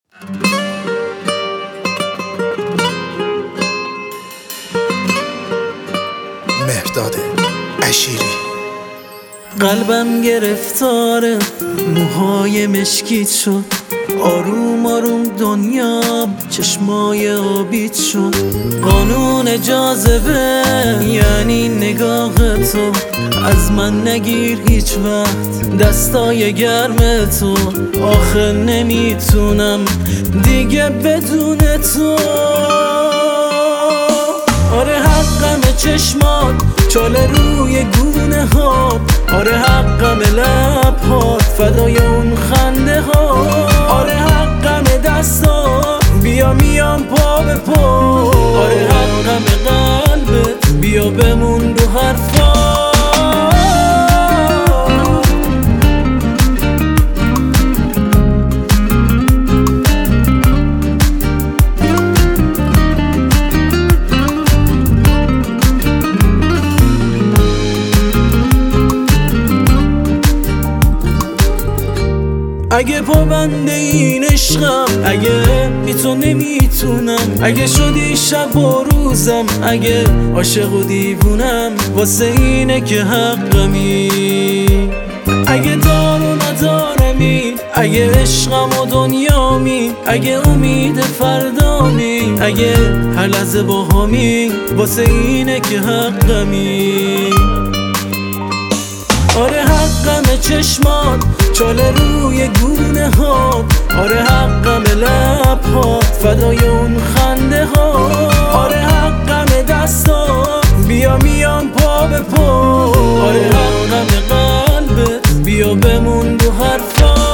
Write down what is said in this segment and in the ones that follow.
مهرداد عشیری. قلبم گرفتاره، موهای مشکیت شد، آروم آروم دنیا چشمای آبیت شد. قانون جاذبه یعنی نگاه تو، از من نگیر هیچ وقت دستای گرم تو. آخه نمیتونم دیگه بدون تو. آره حقم چشمات، چاله روی گونه هات. آره حقم لب هات، فدای اون خنده ها. آره حقم دستات، بیا میام پا به پا. آره حقم قلبت، بیا بمون رو حرفات. اگه پابنده این عشقم، اگه بی تو نمیتونم، اگه شدی شب و روزم، اگه عاشق و دیوونم، واسه اینه که حقمی. اگه دار و ندارمی، اگه عشقم و دنیامی، اگه امید فردامی، اگه هر لحظه با همی، واسه اینه که حقمی. آره حقم چشمات، چاله روی گونه هات. آره حقم لب هات، فدای اون خنده ها. آره حقم دستات، بیا میام پا به پا. آره حقم قلبت، بیا بمون رو حرفات.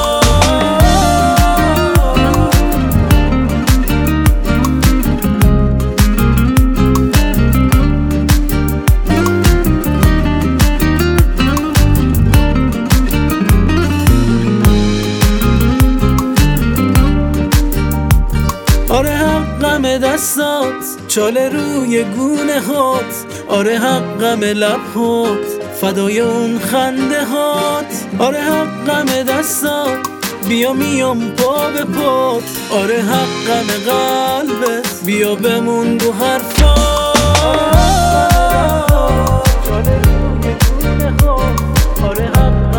آره حقم دستات، چاله روی گونه هات. آره حقم لب هات، فدای اون خنده هات. آره حقم دستات، بیا میام پا به پات. آره حقم قلبت، بیا بمون رو حرفات. چاله روی گونه هات. آره حقم